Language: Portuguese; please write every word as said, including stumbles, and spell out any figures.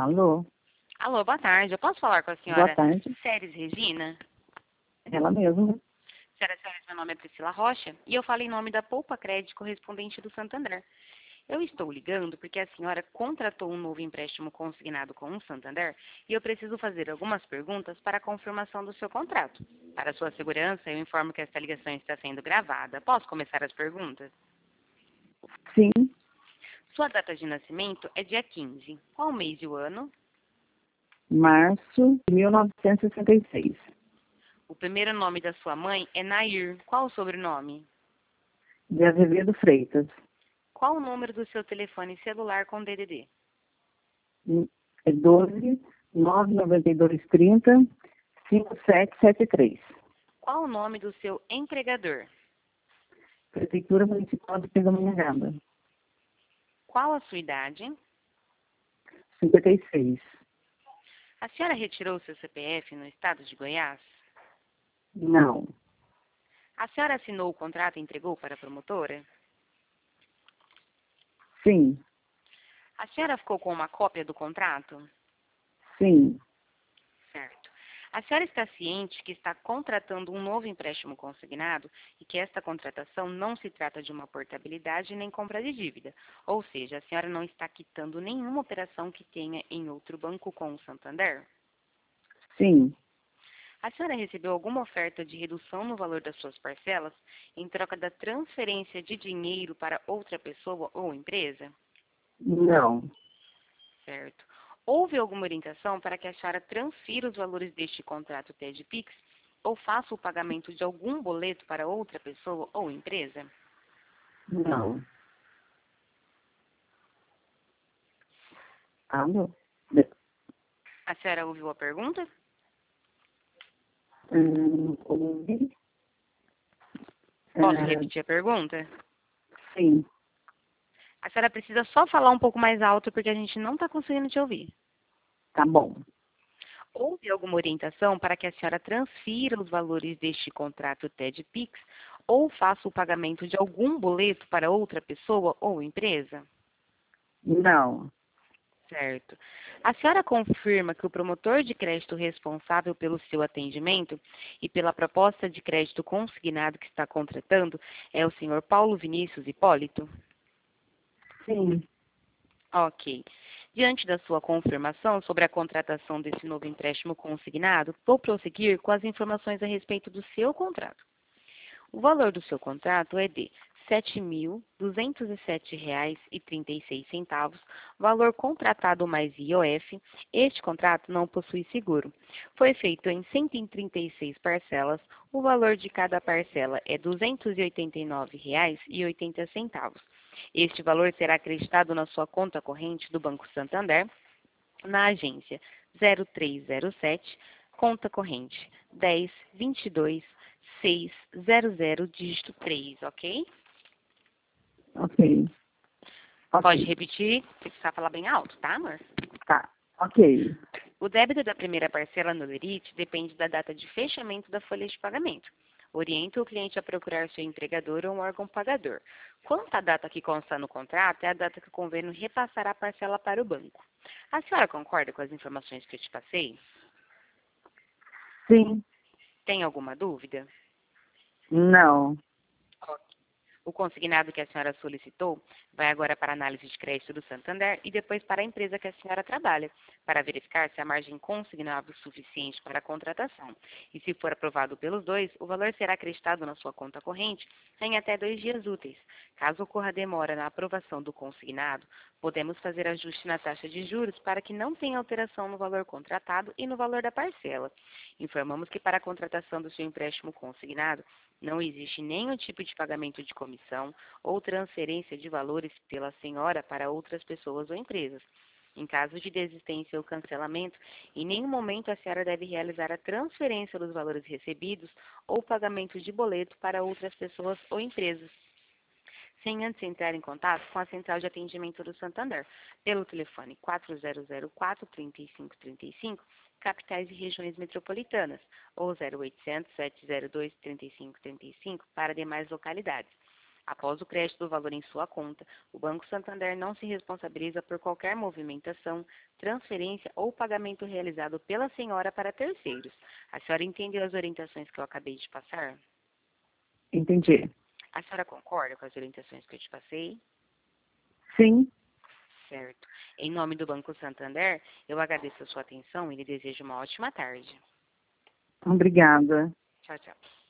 Alô, Alô, boa tarde. Eu posso falar com a boa senhora tarde. Séries Regina? Ela mesma. Senhora Séries, meu nome é Priscila Rocha e eu falo em nome da Poupa Crédito correspondente do Santander. Eu estou ligando porque a senhora contratou um novo empréstimo consignado com o Santander e eu preciso fazer algumas perguntas para a confirmação do seu contrato. Para sua segurança, eu informo que esta ligação está sendo gravada. Posso começar as perguntas? Sim, Sua data de nascimento é dia quinze. Qual o mês e o ano? março de mil novecentos e sessenta e seis. O primeiro nome da sua mãe é Nair. Qual o sobrenome? De Azevedo Freitas. Qual o número do seu telefone celular com D D D? É doze, nove nove dois, trinta, cinquenta e sete setenta e três. Qual o nome do seu empregador? Prefeitura Municipal de Pindamonhangaba. Qual a sua idade? cinquenta e seis. A senhora retirou seu C P F no estado de Goiás? Não. A senhora assinou o contrato e entregou para a promotora? Sim, A senhora ficou com uma cópia do contrato? sim. Certo. A senhora está ciente que está contratando um novo empréstimo consignado e que esta contratação não se trata de uma portabilidade nem compra de dívida. Ou seja, a senhora não está quitando nenhuma operação que tenha em outro banco com o Santander? Sim. A senhora recebeu alguma oferta de redução no valor das suas parcelas em troca da transferência de dinheiro para outra pessoa ou empresa? Não. Certo. Houve alguma orientação para que a senhora transfira os valores deste contrato T E D Pix ou faça o pagamento de algum boleto para outra pessoa ou empresa? Não. Alô? A senhora ouviu a pergunta? Hum, ouvi? Posso Ah, repetir a pergunta? sim. A senhora precisa só falar um pouco mais alto porque a gente não está conseguindo te ouvir. Tá bom. Houve alguma orientação para que a senhora transfira os valores deste contrato T E D Pix ou faça o pagamento de algum boleto para outra pessoa ou empresa? Não. Certo. A senhora confirma que o promotor de crédito responsável pelo seu atendimento e pela proposta de crédito consignado que está contratando é o senhor Paulo Vinícius Hipólito? Sim. Ok. Diante da sua confirmação sobre a contratação desse novo empréstimo consignado, vou prosseguir com as informações a respeito do seu contrato. O valor do seu contrato é de sete mil duzentos e sete reais e trinta e seis centavos, valor contratado mais I O F. Este contrato não possui seguro. Foi feito em cento e trinta e seis parcelas. O valor de cada parcela é duzentos e oitenta e nove reais e oitenta centavos. Este valor será acreditado na sua conta corrente do Banco Santander, na agência zero três zero sete, conta corrente dez, vinte e dois, seis, zero zero, dígito três, ok? Ok. Pode Ok. repetir, se precisar falar bem alto, tá, amor? Tá. Ok. O débito da primeira parcela no Lerite depende da data de fechamento da folha de pagamento. Orienta o cliente a procurar seu empregador ou um órgão pagador. Quanto à data que consta no contrato, é a data que o convênio repassará a parcela para o banco. A senhora concorda com as informações que eu te passei? Sim. Tem alguma dúvida? Não. O consignado que a senhora solicitou vai agora para a análise de crédito do Santander e depois para a empresa que a senhora trabalha, para verificar se a margem consignável é suficiente para a contratação. E se for aprovado pelos dois, o valor será acreditado na sua conta corrente em até dois dias úteis. Caso ocorra demora na aprovação do consignado, podemos fazer ajuste na taxa de juros para que não tenha alteração no valor contratado e no valor da parcela. Informamos que para a contratação do seu empréstimo consignado, não existe nenhum tipo de pagamento de comissão ou transferência de valores pela senhora para outras pessoas ou empresas. Em caso de desistência ou cancelamento, em nenhum momento a senhora deve realizar a transferência dos valores recebidos ou pagamento de boleto para outras pessoas ou empresas, sem antes entrar em contato com a Central de Atendimento do Santander, pelo telefone quatro zero zero quatro, três cinco três cinco, capitais e regiões metropolitanas, ou zero oitocentos, sete zero dois, três cinco três cinco para demais localidades. Após o crédito do valor em sua conta, o Banco Santander não se responsabiliza por qualquer movimentação, transferência ou pagamento realizado pela senhora para terceiros. A senhora entendeu as orientações que eu acabei de passar? Entendi. A senhora concorda com as orientações que eu te passei? Sim. Certo. Em nome do Banco Santander, eu agradeço a sua atenção e lhe desejo uma ótima tarde. Obrigada. Tchau, tchau.